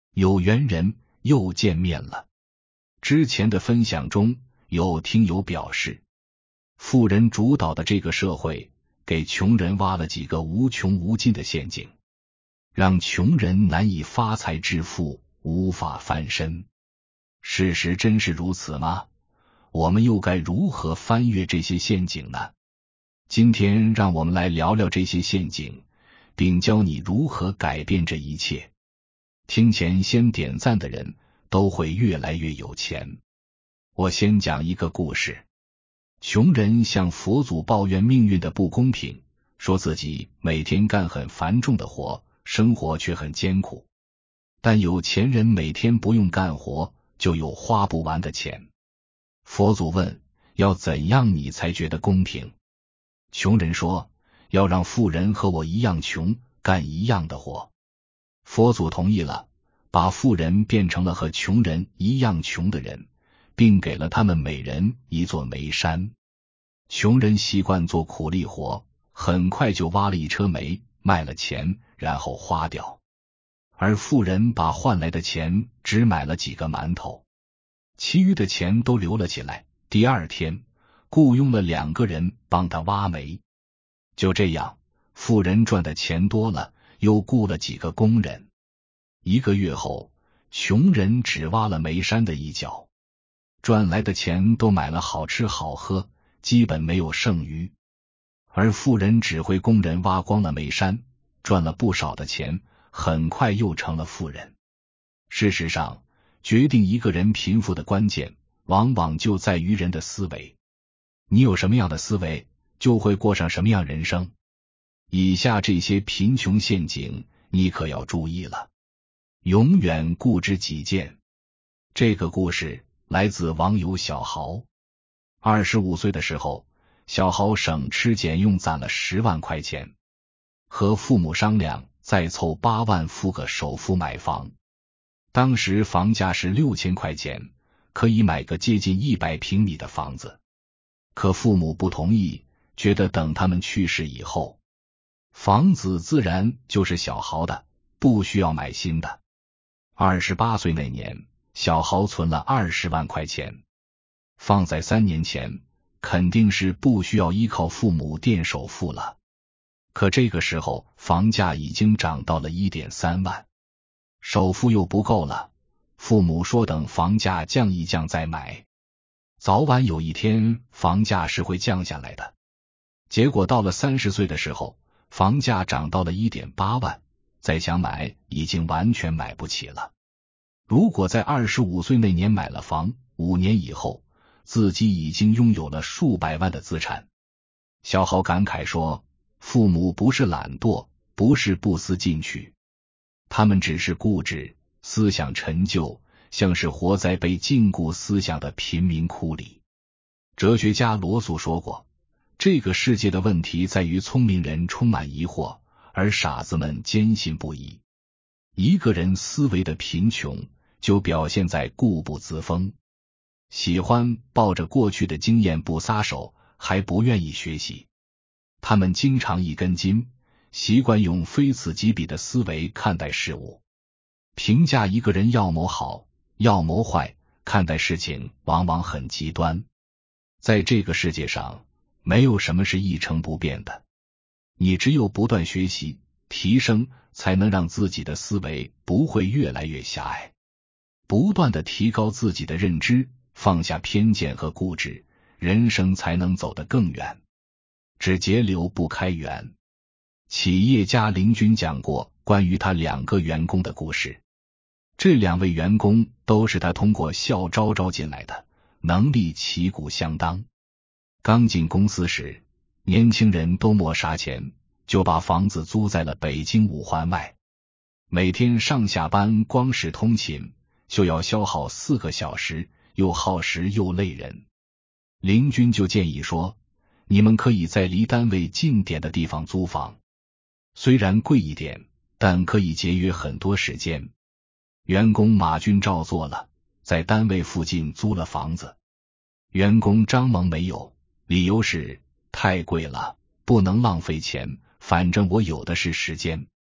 有缘人又见面了。之前的分享中，有听友表示，富人主导的这个社会给穷人挖了几个无穷无尽的陷阱，让穷人难以发财致富，无法翻身。事实真是如此吗？我们又该如何翻越这些陷阱呢？今天让我们来聊聊这些陷阱，并教你如何改变这一切。听前先点赞的人都会越来越有钱。我先讲一个故事。穷人向佛祖抱怨命运的不公平，说自己每天干很繁重的活，生活却很艰苦。但有钱人每天不用干活，就有花不完的钱。佛祖问，要怎样你才觉得公平？穷人说，要让富人和我一样穷，干一样的活。佛祖同意了，把富人变成了和穷人一样穷的人，并给了他们每人一座煤山。穷人习惯做苦力活，很快就挖了一车煤，卖了钱，然后花掉。而富人把换来的钱只买了几个馒头，其余的钱都留了起来。第二天，雇佣了2个人帮他挖煤。就这样，富人赚的钱多了，又雇了几个工人。1个月后，穷人只挖了煤山的一角，赚来的钱都买了好吃好喝，基本没有剩余。而富人指挥工人挖光了煤山，赚了不少的钱，很快又成了富人。事实上，决定一个人贫富的关键，往往就在于人的思维。你有什么样的思维，就会过上什么样人生。以下这些贫穷陷阱，你可要注意了。永远固执己见。这个故事来自网友小豪。25岁的时候，小豪省吃俭用攒了10万块钱，和父母商量再凑8万付个首付买房。当时房价是6000块钱，可以买个接近100平米的房子。可父母不同意，觉得等他们去世以后，房子自然就是小豪的，不需要买新的。28岁那年，小豪存了20万块钱，放在3年前，肯定是不需要依靠父母垫首付了。可这个时候，房价已经涨到了 1.3 万，首付又不够了，父母说等房价降一降再买。早晚有一天，房价是会降下来的。结果到了30岁的时候，房价涨到了 1.8 万，再想买已经完全买不起了。如果在25岁那年买了房，5年以后，自己已经拥有了数百万的资产。小豪感慨说，父母不是懒惰，不是不思进取，他们只是固执，思想陈旧，像是活在被禁锢思想的贫民窟里。哲学家罗素说过，这个世界的问题在于聪明人充满疑惑，而傻子们坚信不疑。一个人思维的贫穷，就表现在固步自封，喜欢抱着过去的经验不撒手，还不愿意学习。他们经常一根筋，习惯用非此即彼的思维看待事物。评价一个人要谋好，要谋坏，看待事情往往很极端。在这个世界上，没有什么是一成不变的。你只有不断学习、提升，才能让自己的思维不会越来越狭隘。不断的提高自己的认知，放下偏见和固执，人生才能走得更远。只节流不开源。企业家林军讲过关于他2个员工的故事。这2位员工都是他通过校招进来的，能力旗鼓相当。刚进公司时，年轻人都没啥钱，就把房子租在了北京5环外。每天上下班光是通勤就要消耗4个小时，又耗时又累人。林军就建议说，你们可以在离单位近点的地方租房，虽然贵一点，但可以节约很多时间。员工马军照做了，在单位附近租了房子。员工张萌没有，理由是太贵了，不能浪费钱，反正我有的是时间。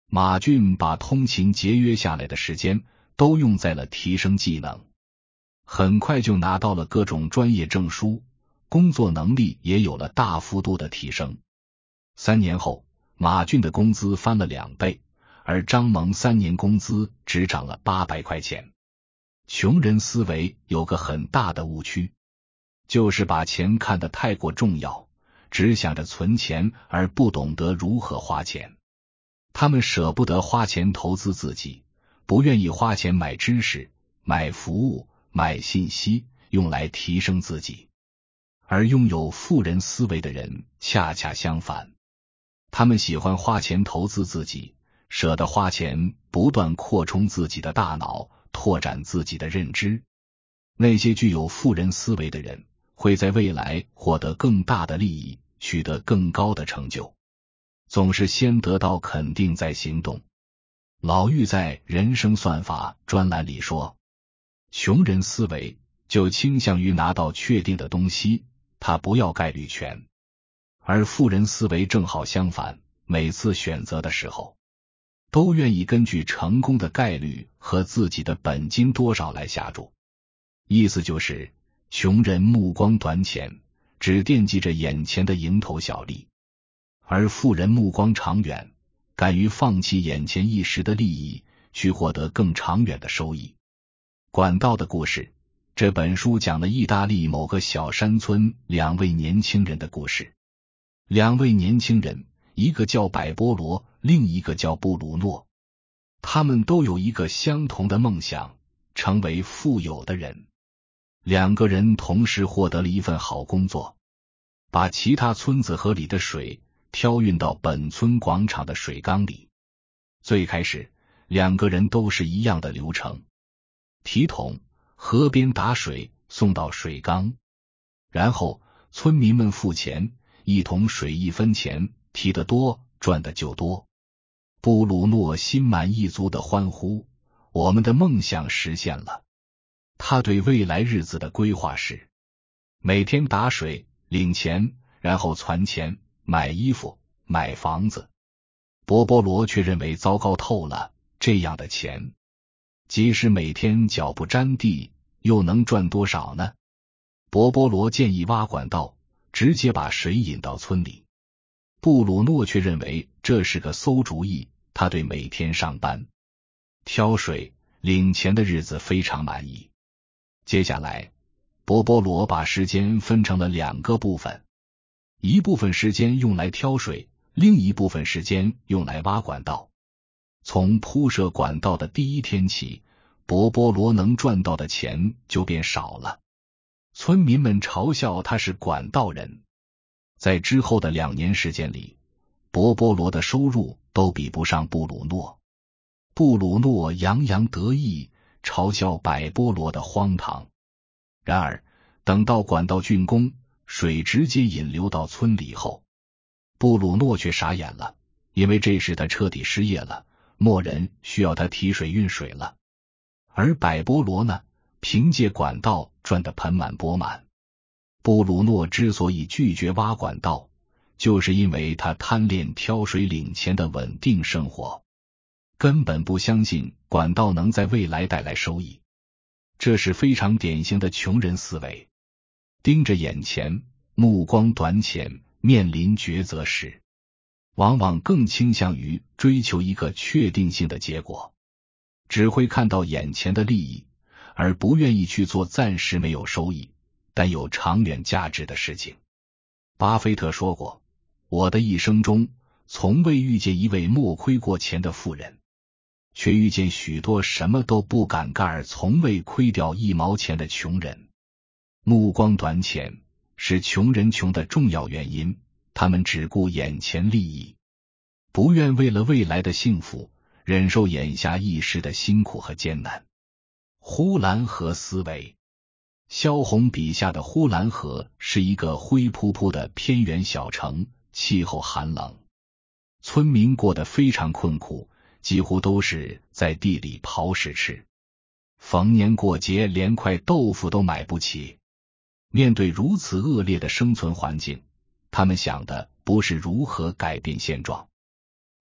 马俊把通勤节约下来的时间都用在了提升技能，很快就拿到了各种专业证书，工作能力也有了大幅度的提升。3年后，马俊的工资翻了2倍，而张萌3年工资只涨了800块钱。穷人思维有个很大的误区，就是把钱看得太过重要，只想着存钱而不懂得如何花钱。他们舍不得花钱投资自己，不愿意花钱买知识、买服务、买信息，用来提升自己。而拥有富人思维的人恰恰相反，他们喜欢花钱投资自己，舍得花钱不断扩充自己的大脑，拓展自己的认知。那些具有富人思维的人会在未来获得更大的利益，取得更高的成就，总是先得到肯定再行动。老郁在人生算法专栏里说，穷人思维就倾向于拿到确定的东西，他不要概率权。而富人思维正好相反，每次选择的时候都愿意根据成功的概率和自己的本金多少来下注。意思就是，穷人目光短浅，只惦记着眼前的蝇头小利，而富人目光长远，敢于放弃眼前一时的利益，去获得更长远的收益。管道的故事，这本书讲了意大利某个小山村2位年轻人的故事。2位年轻人，一个叫百波罗，另一个叫布鲁诺。他们都有一个相同的梦想，成为富有的人。2个人同时获得了一份好工作，把其他村子河里的水挑运到本村广场的水缸里。最开始2个人都是一样的流程，提桶，河边打水，送到水缸，然后村民们付钱，1桶水1分钱，提得多赚的就多。布鲁诺心满意足地欢呼，我们的梦想实现了。他对未来日子的规划是，每天打水，领钱，然后攒钱，买衣服，买房子。波波罗却认为糟糕透了，这样的钱，即使每天脚不沾地，又能赚多少呢？波波罗建议挖管道，直接把水引到村里。布鲁诺却认为这是个馊主意，他对每天上班、挑水、领钱的日子非常满意。接下来，波波罗把时间分成了2个部分，一部分时间用来挑水，另一部分时间用来挖管道。从铺设管道的第1天起，波波罗能赚到的钱就变少了，村民们嘲笑他是管道人。在之后的2年时间里，波波罗的收入都比不上布鲁诺。布鲁诺洋洋得意，嘲笑百波罗的荒唐。然而，等到管道竣工，水直接引流到村里后，布鲁诺却傻眼了，因为这时他彻底失业了，没人需要他提水运水了。而百波罗呢，凭借管道赚得盆满钵满。布鲁诺之所以拒绝挖管道，就是因为他贪恋挑水领钱的稳定生活，根本不相信管道能在未来带来收益。这是非常典型的穷人思维，盯着眼前，目光短浅，面临抉择时，往往更倾向于追求一个确定性的结果，只会看到眼前的利益，而不愿意去做暂时没有收益但有长远价值的事情。巴菲特说过，我的一生中从未遇见一位没亏过钱的富人，却遇见许多什么都不敢干而从未亏掉1毛钱的穷人。目光短浅是穷人穷的重要原因，他们只顾眼前利益，不愿为了未来的幸福忍受眼下一时的辛苦和艰难。呼兰河思维，萧红笔下的呼兰河是一个灰扑扑的偏远小城，气候寒冷，村民过得非常困苦，几乎都是在地里刨食吃，逢年过节连块豆腐都买不起。面对如此恶劣的生存环境，他们想的不是如何改变现状，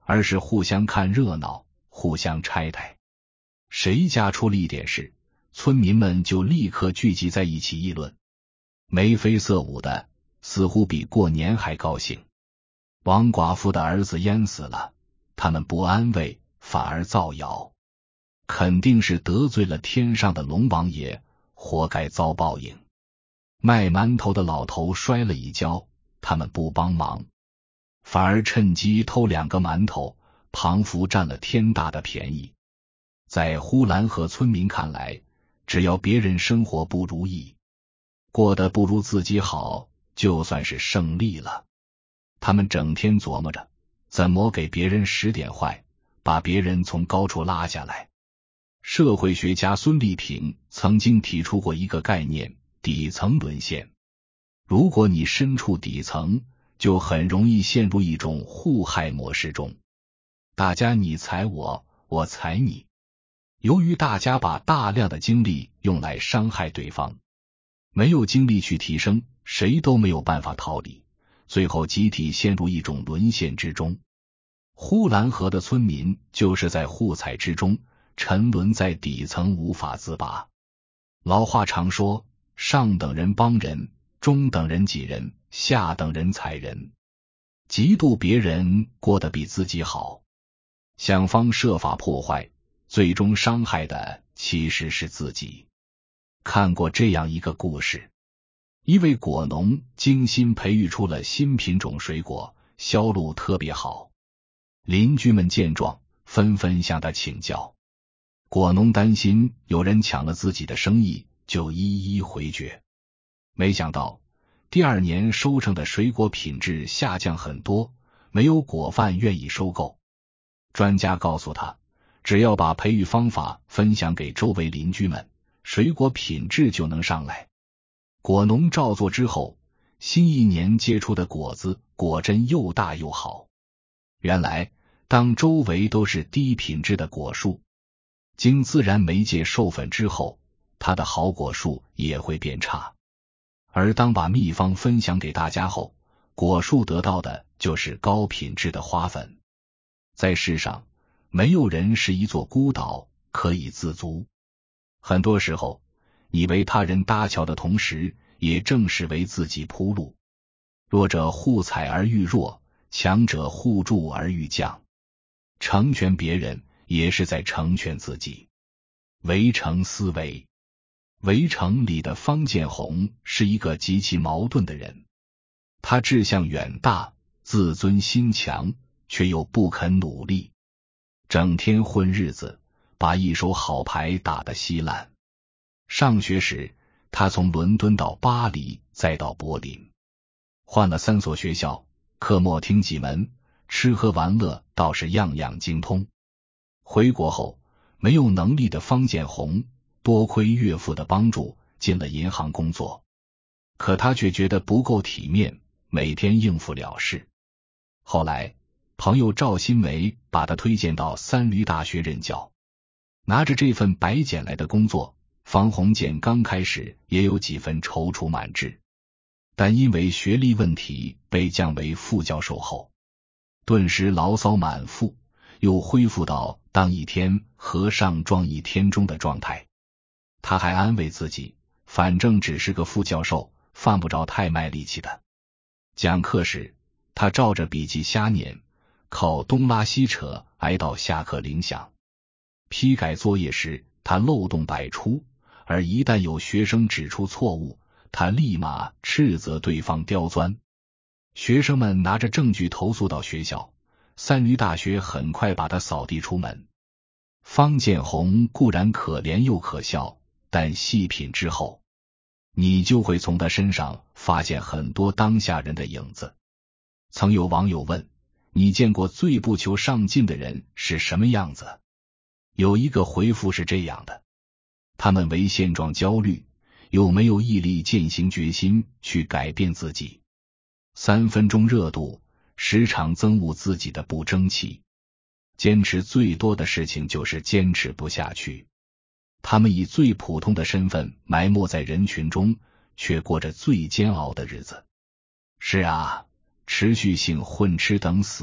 而是互相看热闹，互相拆台。谁家出了一点事，村民们就立刻聚集在一起议论，眉飞色舞的，似乎比过年还高兴。王寡妇的儿子淹死了，他们不安慰，反而造谣，肯定是得罪了天上的龙王爷，活该遭报应。卖馒头的老头摔了一跤，他们不帮忙，反而趁机偷2个馒头，庞福占了天大的便宜。在呼兰河村民看来，只要别人生活不如意，过得不如自己好，就算是胜利了。他们整天琢磨着怎么给别人使点坏，把别人从高处拉下来。社会学家孙立平曾经提出过一个概念，底层沦陷。如果你身处底层，就很容易陷入一种互害模式中，大家你踩我，我踩你。由于大家把大量的精力用来伤害对方，没有精力去提升，谁都没有办法逃离，最后集体陷入一种沦陷之中。呼兰河的村民就是在互踩之中沉沦在底层无法自拔。老话常说，上等人帮人，中等人挤人，下等人踩人。嫉妒别人过得比自己好，想方设法破坏，最终伤害的其实是自己。看过这样一个故事，一位果农精心培育出了新品种水果，销路特别好。邻居们见状，纷纷向他请教。果农担心有人抢了自己的生意，就一一回绝。没想到第2年收成的水果品质下降很多，没有果贩愿意收购。专家告诉他，只要把培育方法分享给周围邻居们，水果品质就能上来。果农照做之后，新一年结出的果子果真又大又好。原来当周围都是低品质的果树，经自然媒介授粉之后，它的好果树也会变差。而当把秘方分享给大家后，果树得到的就是高品质的花粉。在世上，没有人是一座孤岛，可以自足。很多时候，你为他人搭桥的同时，也正是为自己铺路。弱者互踩而愈弱，强者互助而愈强。成全别人，也是在成全自己。围城思维。围城里的方建宏是一个极其矛盾的人，他志向远大，自尊心强，却又不肯努力，整天混日子，把一手好牌打得稀烂。上学时，他从伦敦到巴黎，再到柏林，换了3所学校，课莫听几门，吃喝玩乐倒是样样精通。回国后，没有能力的方建宏多亏岳父的帮助，进了银行工作。可他却觉得不够体面，每天应付了事。后来，朋友赵新梅把他推荐到三闾大学任教。拿着这份白捡来的工作，方鸿渐刚开始也有几分踌躇满志，但因为学历问题被降为副教授后，顿时牢骚满腹，又恢复到当一天和尚撞一天钟的状态。他还安慰自己，反正只是个副教授，犯不着太卖力气的。讲课时，他照着笔记瞎念，靠东拉西扯，挨到下课铃响。批改作业时，他漏洞百出，而一旦有学生指出错误，他立马斥责对方刁钻。学生们拿着证据投诉到学校，三闾大学很快把他扫地出门。方建宏固然可怜又可笑，但细品之后，你就会从他身上发现很多当下人的影子。曾有网友问，你见过最不求上进的人是什么样子？有一个回复是这样的，他们为现状焦虑，又没有毅力践行决心去改变自己。3分钟热度，时常憎恶自己的不争气。坚持最多的事情就是坚持不下去。他们以最普通的身份埋没在人群中，却过着最煎熬的日子。是啊，持续性混吃等死，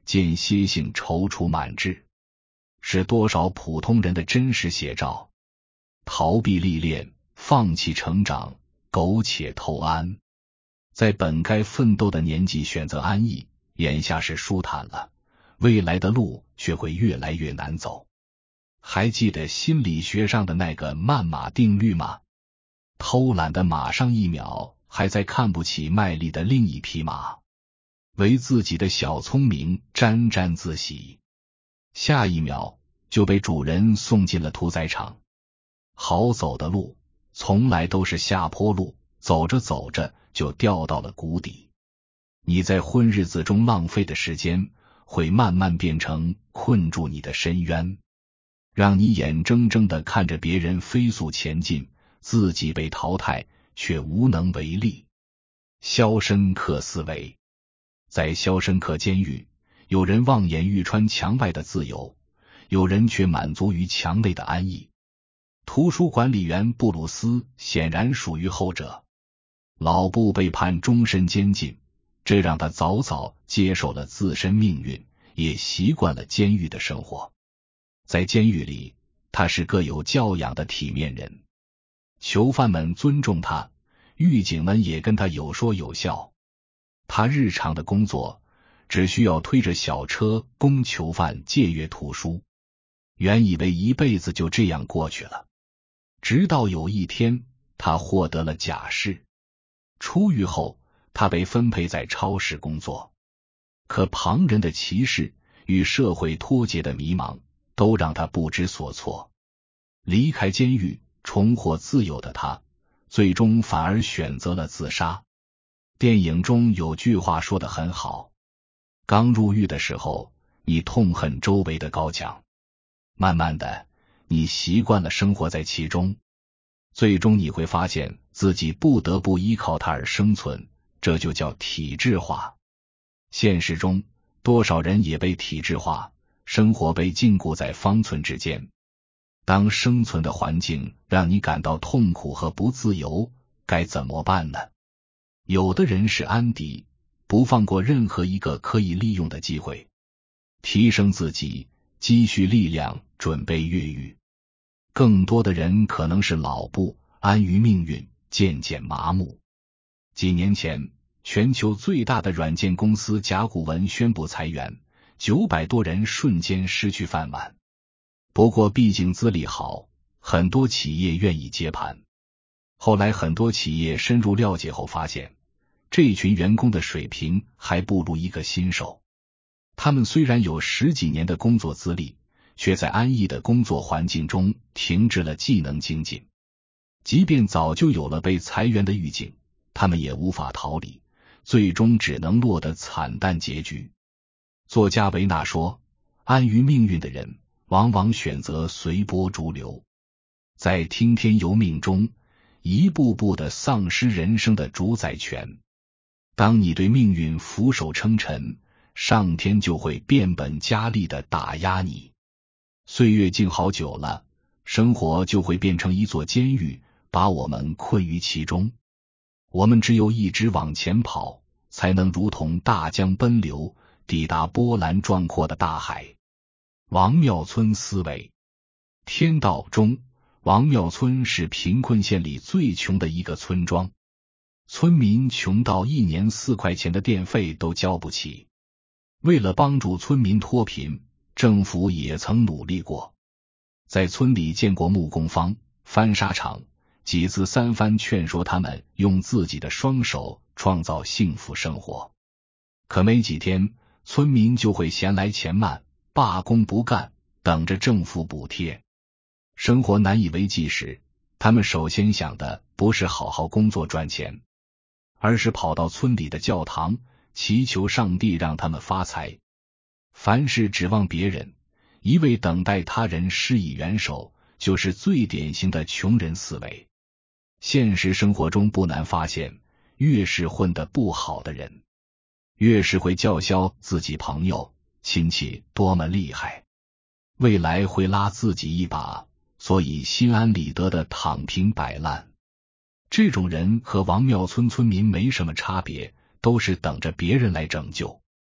间歇性踌躇满志，是多少普通人的真实写照。逃避历练，放弃成长，苟且偷安，在本该奋斗的年纪选择安逸，眼下是舒坦了，未来的路却会越来越难走。还记得心理学上的那个慢马定律吗？偷懒的马上一秒还在看不起卖力的另一匹马，为自己的小聪明沾沾自喜，下一秒就被主人送进了屠宰场。好走的路从来都是下坡路，走着走着就掉到了谷底。你在混日子中浪费的时间，会慢慢变成困住你的深渊，让你眼睁睁地看着别人飞速前进，自己被淘汰，却无能为力。肖申克思维。在肖申克监狱，有人望眼欲穿墙外的自由，有人却满足于墙内的安逸。图书管理员布鲁斯显然属于后者。老布被判终身监禁，这让他早早接受了自身命运，也习惯了监狱的生活。在监狱里，他是个有教养的体面人，囚犯们尊重他，狱警们也跟他有说有笑。他日常的工作只需要推着小车供囚犯借阅图书，原以为一辈子就这样过去了。直到有一天，他获得了假释。出狱后，他被分配在超市工作。可旁人的歧视与社会脱节的迷茫，都让他不知所措。离开监狱，重获自由的他，最终反而选择了自杀。电影中有句话说得很好：刚入狱的时候，你痛恨周围的高墙，慢慢的，你习惯了生活在其中，最终你会发现自己不得不依靠它而生存，这就叫体制化。现实中，多少人也被体制化，生活被禁锢在方寸之间。当生存的环境让你感到痛苦和不自由，该怎么办呢？有的人是安迪，不放过任何一个可以利用的机会，提升自己，积蓄力量，准备越狱。更多的人可能是老布，安于命运，渐渐麻木。几年前，全球最大的软件公司甲骨文宣布裁员，900多人瞬间失去饭碗。不过毕竟资历好，很多企业愿意接盘。后来很多企业深入了解后发现，这群员工的水平还不如一个新手。他们虽然有10几年的工作资历，却在安逸的工作环境中停滞了技能精进。即便早就有了被裁员的预警，他们也无法逃离，最终只能落得惨淡结局。作家维纳说，安于命运的人往往选择随波逐流，在听天由命中一步步地丧失人生的主宰权。当你对命运俯首称臣，上天就会变本加厉地打压你。岁月静好久了，生活就会变成一座监狱，把我们困于其中。我们只有一直往前跑，才能如同大江奔流，抵达波澜壮阔的大海。王庙村思维。天道中，王庙村是贫困县里最穷的一个村庄，村民穷到1年4块钱的电费都交不起。为了帮助村民脱贫，政府也曾努力过，在村里建过木工坊、翻砂厂，几次3番劝说他们用自己的双手创造幸福生活。可没几天，村民就会嫌来钱慢，罢工不干，等着政府补贴。生活难以为继时，他们首先想的不是好好工作赚钱，而是跑到村里的教堂，祈求上帝让他们发财。凡事指望别人，一味等待他人施以援手，就是最典型的穷人思维。现实生活中不难发现，越是混得不好的人，越是会叫嚣自己朋友、亲戚多么厉害，未来会拉自己一把，所以心安理得的躺平摆烂。这种人和王庙村村民没什么差别，都是等着别人来拯救。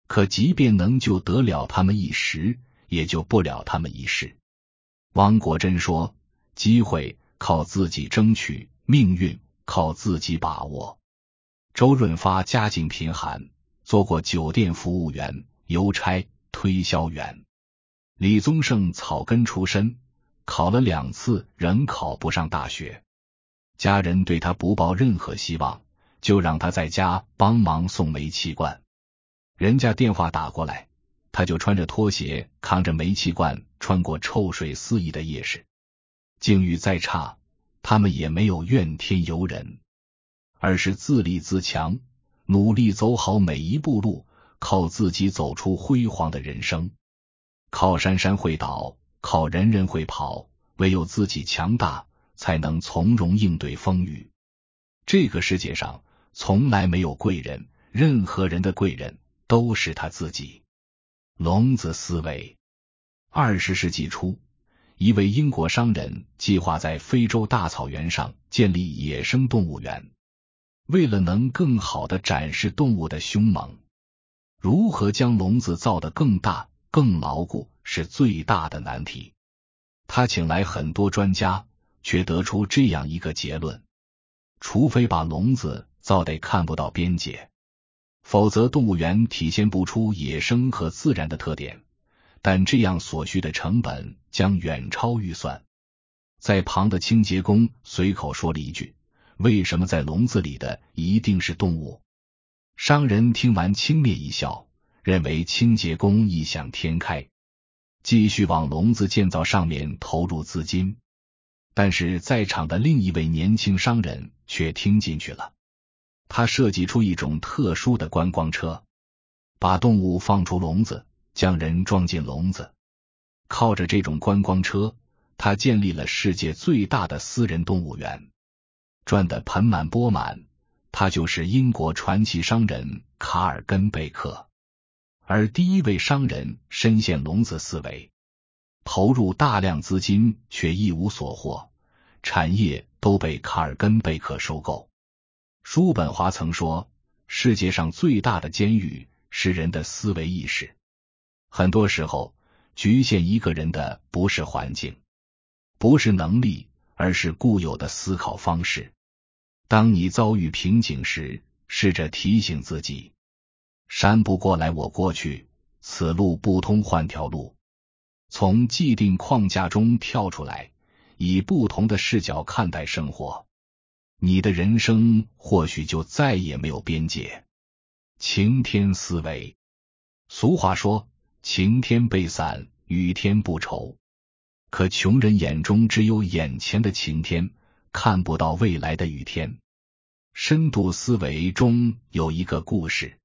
可即便能救得了他们一时，也救不了他们一世。汪国真说，机会靠自己争取，命运靠自己把握。周润发家境贫寒，做过酒店服务员、邮差、推销员。李宗盛草根出身，考了2次仍考不上大学。家人对他不抱任何希望，就让他在家帮忙送煤气罐。人家电话打过来，他就穿着拖鞋扛着煤气罐穿过臭水四溢的夜市。境遇再差，他们也没有怨天尤人，而是自立自强，努力走好每一步路，靠自己走出辉煌的人生。靠山山会倒，靠人人会跑，唯有自己强大，才能从容应对风雨。这个世界上从来没有贵人，任何人的贵人都是他自己。聋子思维。20世纪初，一位英国商人计划在非洲大草原上建立野生动物园。为了能更好地展示动物的凶猛，如何将笼子造得更大更牢固是最大的难题。他请来很多专家，却得出这样一个结论：除非把笼子造得看不到边界，否则动物园体现不出野生和自然的特点，但这样所需的成本将远超预算。在旁的清洁工随口说了一句，为什么在笼子里的一定是动物？商人听完轻蔑一笑，认为清洁工异想天开，继续往笼子建造上面投入资金。但是在场的另一位年轻商人却听进去了，他设计出一种特殊的观光车，把动物放出笼子，将人装进笼子。靠着这种观光车，他建立了世界最大的私人动物园，赚得盆满钵满。他就是英国传奇商人卡尔根贝克。而第一位商人深陷笼子思维，投入大量资金却一无所获，产业都被卡尔根贝克收购。叔本华曾说，世界上最大的监狱是人的思维意识。很多时候，局限一个人的不是环境，不是能力，而是固有的思考方式。当你遭遇瓶颈时，试着提醒自己，山不过来我过去，此路不通换条路。从既定框架中跳出来，以不同的视角看待生活，你的人生或许就再也没有边界。晴天思维。俗话说，晴天备伞，雨天不愁。可穷人眼中只有眼前的晴天，看不到未来的雨天。深度思维中有一个故事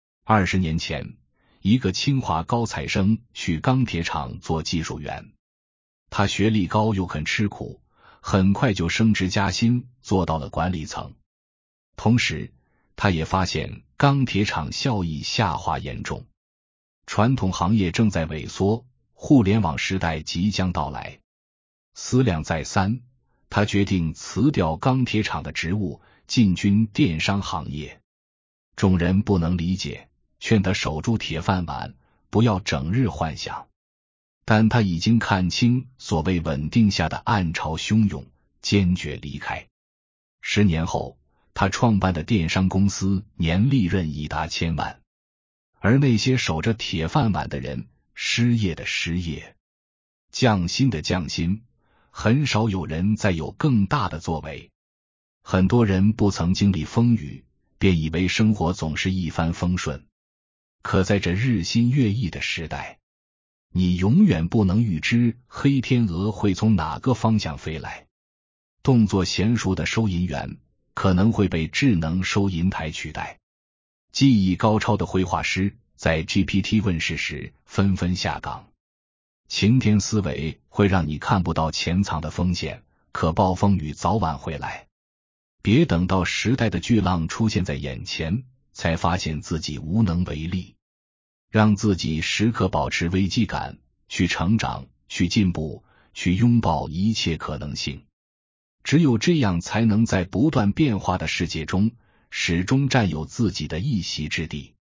，20年前，一个清华高材生去钢铁厂做技术员。他学历高又肯吃苦，很快就升职加薪，做到了管理层。同时，他也发现钢铁厂效益下滑严重，传统行业正在萎缩，互联网时代即将到来。思量再三，他决定辞掉钢铁厂的职务，进军电商行业。众人不能理解，劝他守住铁饭碗，不要整日幻想。但他已经看清所谓稳定下的暗潮汹涌，坚决离开。10年后，他创办的电商公司年利润已达1000万。而那些守着铁饭碗的人，失业的失业，降薪的降薪，很少有人再有更大的作为。很多人不曾经历风雨，便以为生活总是一帆风顺。可在这日新月异的时代，你永远不能预知黑天鹅会从哪个方向飞来。动作娴熟的收银员可能会被智能收银台取代。技艺高超的绘画师在 GPT 问世时纷纷下岗。晴天思维会让你看不到潜藏的风险，可暴风雨早晚会来。别等到时代的巨浪出现在眼前，才发现自己无能为力。让自己时刻保持危机感，去成长，去进步，去拥抱一切可能性。只有这样，才能在不断变化的世界中，始终占有自己的一席之地。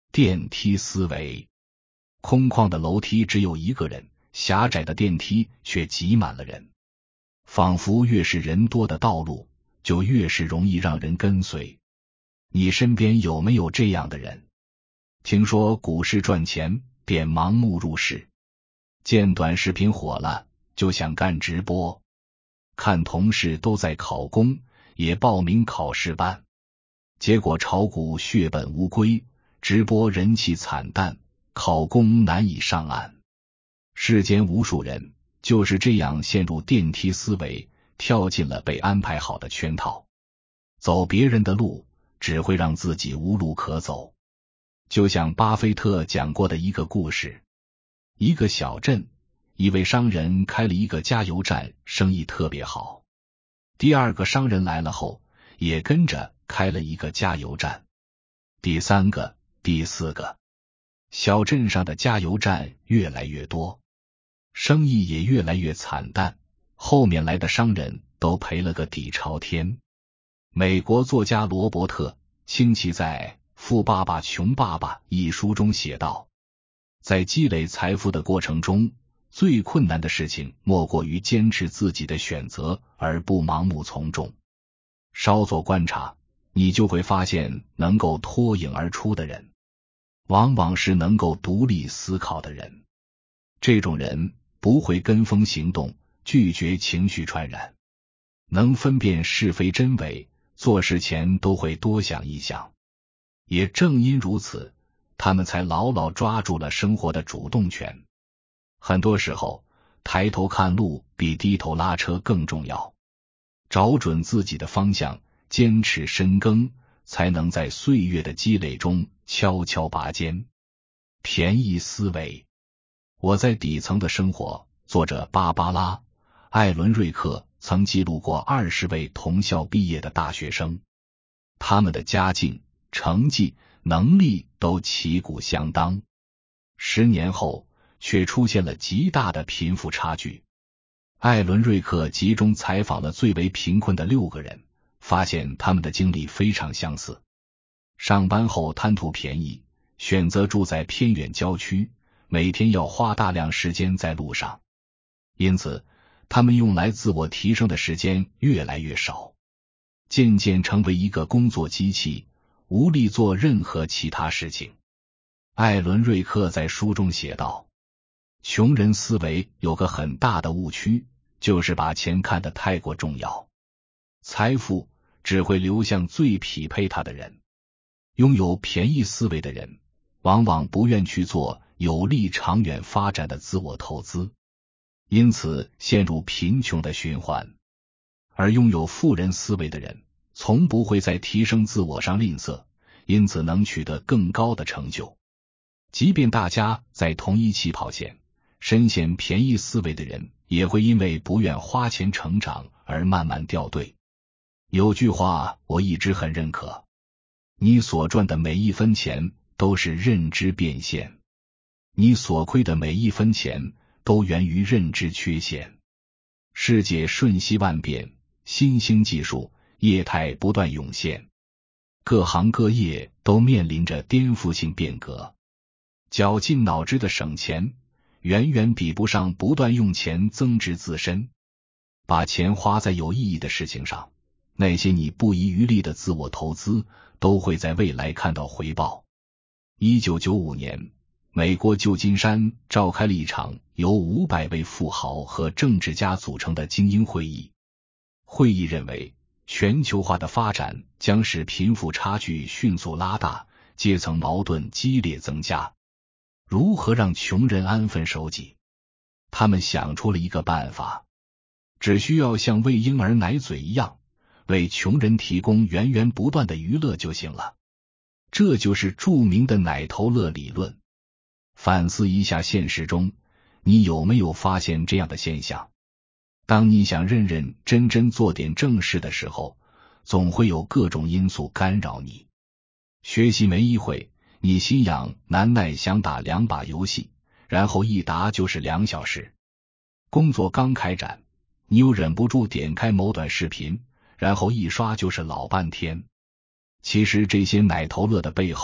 电梯思维。空旷的楼梯只有一个人，狭窄的电梯却挤满了人。仿佛越是人多的道路，就越是容易让人跟随。你身边有没有这样的人？听说股市赚钱，便盲目入市；见短视频火了，就想干直播；看同事都在考公，也报名考试班。结果炒股血本无归，直播人气惨淡，考公难以上岸。世间无数人就是这样陷入电梯思维，跳进了被安排好的圈套。走别人的路，只会让自己无路可走。就像巴菲特讲过的一个故事，一个小镇，一位商人开了一个加油站，生意特别好。第二个商人来了后，也跟着开了一个加油站。第三个、第四个，小镇上的加油站越来越多，生意也越来越惨淡，后面来的商人都赔了个底朝天。美国作家罗伯特·清崎在《富爸爸穷爸爸》一书中写道，在积累财富的过程中，最困难的事情莫过于坚持自己的选择，而不盲目从众。稍作观察，你就会发现，能够脱颖而出的人，往往是能够独立思考的人。这种人不会跟风行动，拒绝情绪传染，能分辨是非真伪，做事前都会多想一想。也正因如此，他们才牢牢抓住了生活的主动权。很多时候，抬头看路比低头拉车更重要。找准自己的方向，坚持深耕，才能在岁月的积累中悄悄拔尖。便宜思维。我在底层的生活，作者芭芭拉·艾伦瑞克曾记录过20位同校毕业的大学生，他们的家境、成绩、能力都旗鼓相当，10年后却出现了极大的贫富差距。艾伦瑞克集中采访了最为贫困的6个人，发现他们的经历非常相似。上班后贪图便宜，选择住在偏远郊区，每天要花大量时间在路上，因此他们用来自我提升的时间越来越少，渐渐成为一个工作机器，无力做任何其他事情。艾伦瑞克在书中写道，穷人思维有个很大的误区，就是把钱看得太过重要。财富只会流向最匹配他的人。拥有便宜思维的人，往往不愿去做有利长远发展的自我投资，因此陷入贫穷的循环。而拥有富人思维的人，从不会在提升自我上吝啬，因此能取得更高的成就。即便大家在同一起跑线，深陷便宜思维的人也会因为不愿花钱成长而慢慢掉队。有句话我一直很认可，你所赚的每一分钱都是认知变现，你所亏的每一分钱都源于认知缺陷。世界瞬息万变，新兴技术业态不断涌现，各行各业都面临着颠覆性变革。绞尽脑汁的省钱，远远比不上不断用钱增值自身。把钱花在有意义的事情上，那些你不遗余力的自我投资，都会在未来看到回报。1995年，美国旧金山召开了一场由500位富豪和政治家组成的精英会议。会议认为，全球化的发展将使贫富差距迅速拉大，阶层矛盾激烈增加。如何让穷人安分守己？他们想出了一个办法，只需要像喂婴儿奶嘴一样，为穷人提供源源不断的娱乐就行了。这就是著名的奶头乐理论。反思一下现实中，你有没有发现这样的现象？当你想认认真真做点正事的时候，总会有各种因素干扰你。学习没一会，你心痒难耐想打2把游戏，然后一打就是2小时。工作刚开展，你又忍不住点开某短视频，然后一刷就是老半天。其实这些奶头乐的背后，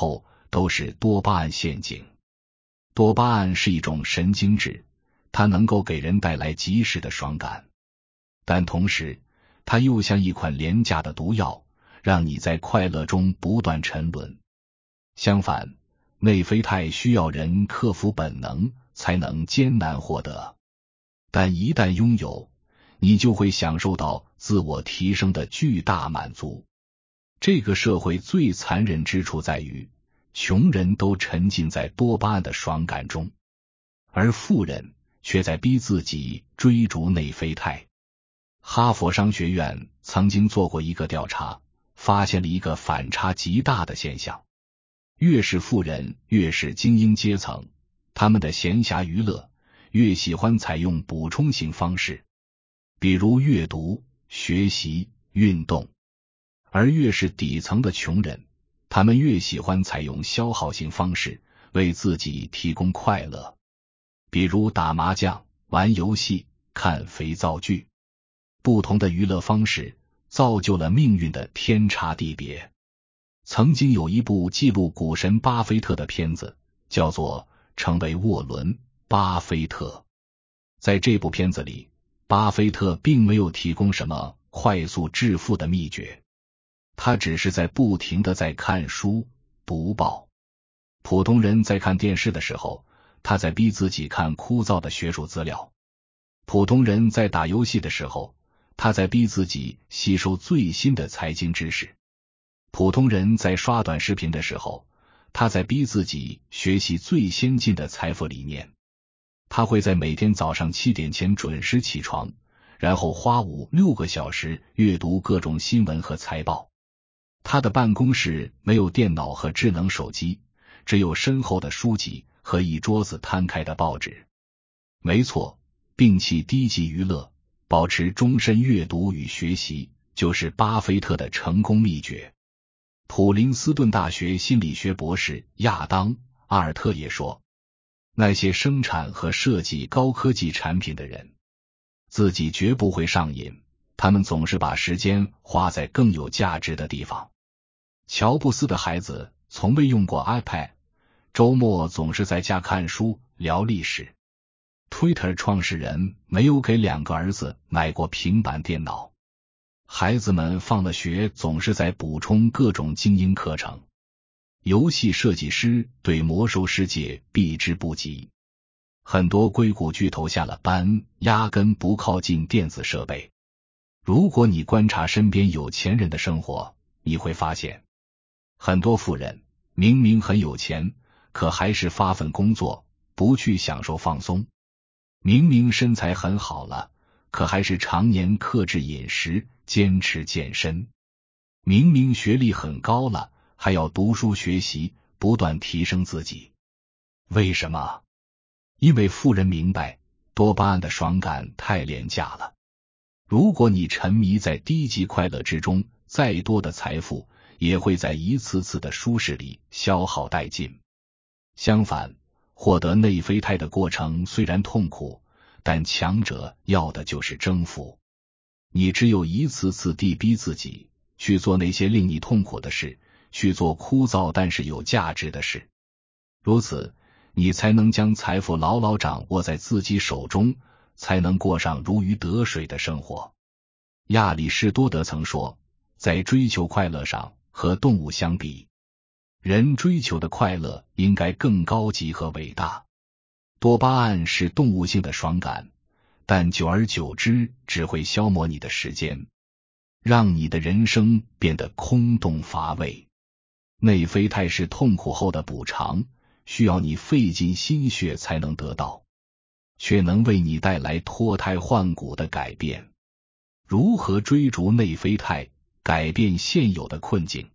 都是多巴胺陷阱。多巴胺是一种神经质，它能够给人带来及时的爽感，但同时它又像一款廉价的毒药，让你在快乐中不断沉沦。相反，内啡肽需要人克服本能才能艰难获得，但一旦拥有，你就会享受到自我提升的巨大满足。这个社会最残忍之处在于，穷人都沉浸在多巴胺的爽感中，而富人却在逼自己追逐内啡肽。哈佛商学院曾经做过一个调查，发现了一个反差极大的现象。越是富人，越是精英阶层，他们的闲暇娱乐越喜欢采用补充型方式，比如阅读、学习、运动。而越是底层的穷人，他们越喜欢采用消耗性方式，为自己提供快乐，比如打麻将、玩游戏、看肥皂剧。不同的娱乐方式造就了命运的天差地别。曾经有一部记录股神巴菲特的片子，叫做《成为沃伦·巴菲特》。在这部片子里，巴菲特并没有提供什么快速致富的秘诀，他只是在不停地在看书、读报。普通人在看电视的时候，他在逼自己看枯燥的学术资料；普通人在打游戏的时候，他在逼自己吸收最新的财经知识；普通人在刷短视频的时候，他在逼自己学习最先进的财富理念。他会在每天早上7点前准时起床，然后花5-6个小时阅读各种新闻和财报。他的办公室没有电脑和智能手机，只有深厚的书籍和一桌子摊开的报纸。没错，摒弃低级娱乐，保持终身阅读与学习，就是巴菲特的成功秘诀。普林斯顿大学心理学博士亚当·阿尔特也说，那些生产和设计高科技产品的人，自己绝不会上瘾，他们总是把时间花在更有价值的地方。乔布斯的孩子从未用过 iPad， 周末总是在家看书、聊历史。Twitter 创始人没有给2个儿子买过平板电脑。孩子们放了学总是在补充各种精英课程。游戏设计师对魔兽世界避之不及。很多硅谷巨头下了班压根不靠近电子设备。如果你观察身边有钱人的生活，你会发现，很多富人明明很有钱，可还是发奋工作，不去享受放松。明明身材很好了，可还是常年克制饮食，坚持健身。明明学历很高了，还要读书学习，不断提升自己。为什么？因为富人明白，多巴胺的爽感太廉价了。如果你沉迷在低级快乐之中，再多的财富也会在一次次的舒适里消耗殆尽。相反，获得内啡肽的过程虽然痛苦，但强者要的就是征服。你只有一次次地逼自己去做那些令你痛苦的事，去做枯燥但是有价值的事，如此你才能将财富牢牢掌握在自己手中，才能过上如鱼得水的生活。亚里士多德曾说，在追求快乐上，和动物相比，人追求的快乐应该更高级和伟大。多巴胺是动物性的爽感，但久而久之只会消磨你的时间，让你的人生变得空洞乏味。内啡肽是痛苦后的补偿，需要你费尽心血才能得到，却能为你带来脱胎换骨的改变。如何追逐内啡肽，改变现有的困境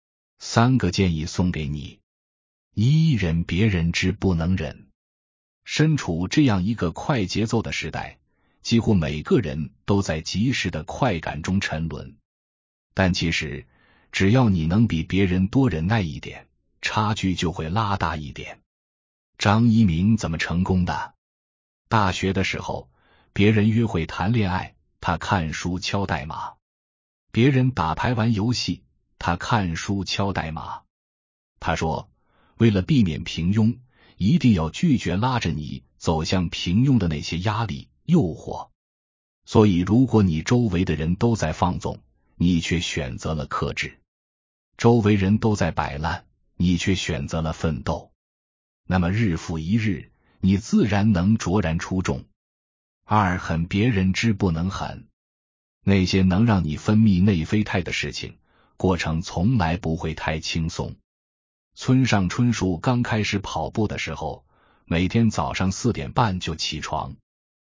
？3个建议送给你。1. 忍别人之不能忍。身处这样一个快节奏的时代，几乎每个人都在及时的快感中沉沦。但其实，只要你能比别人多忍耐一点，差距就会拉大一点。张一鸣怎么成功的？大学的时候，别人约会谈恋爱，他看书敲代码；别人打牌玩游戏，他看书敲代码。他说， 为了避免平庸，一定要拒绝拉着你走向平庸的那些压力、诱惑。所以如果你周围的人都在放纵，你却选择了克制；周围人都在摆烂，你却选择了奋斗，那么日复一日，你自然能卓然出众。二，狠别人之不能狠。那些能让你分泌内啡肽的事情，过程从来不会太轻松。村上春树刚开始跑步的时候，每天早上4点半就起床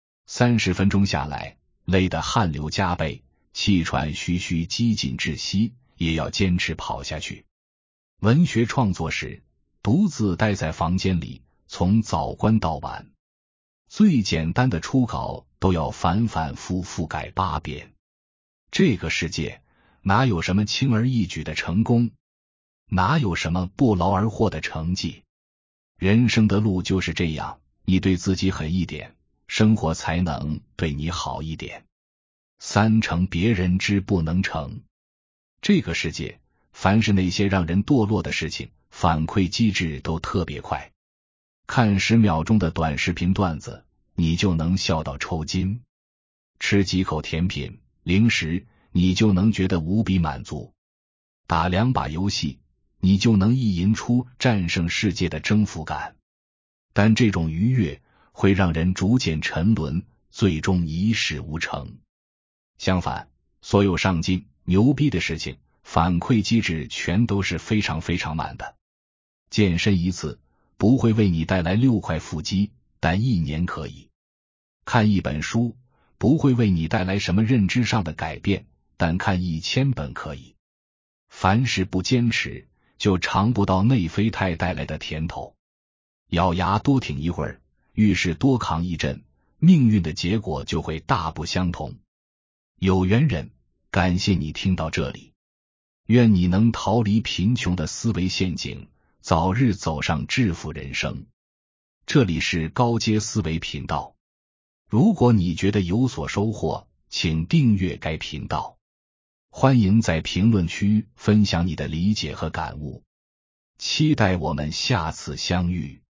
，30分钟下来，累得汗流浃背，气喘吁吁，几近窒息，也要坚持跑下去。文学创作时，独自待在房间里，从早观到晚，最简单的初稿都要反反复复改8遍。这个世界哪有什么轻而易举的成功，哪有什么不劳而获的成绩？人生的路就是这样，你对自己狠一点，生活才能对你好一点。3，成别人之不能成。这个世界，凡是那些让人堕落的事情，反馈机制都特别快。看10秒钟的短视频段子，你就能笑到抽筋；吃几口甜品、零食，你就能觉得无比满足；打2把游戏，你就能意淫出战胜世界的征服感。但这种愉悦会让人逐渐沉沦，最终一事无成。相反，所有上进、牛逼的事情，反馈机制全都是非常非常慢的。健身一次不会为你带来6块腹肌，但1年可以。看一本书不会为你带来什么认知上的改变，但看1000本可以。凡事不坚持，就尝不到内啡肽带来的甜头。咬牙多挺一会儿，遇事多扛一阵，命运的结果就会大不相同。有缘人，感谢你听到这里，愿你能逃离贫穷的思维陷阱，早日走上致富人生。这里是高阶思维频道，如果你觉得有所收获，请订阅该频道。欢迎在评论区分享你的理解和感悟，期待我们下次相遇。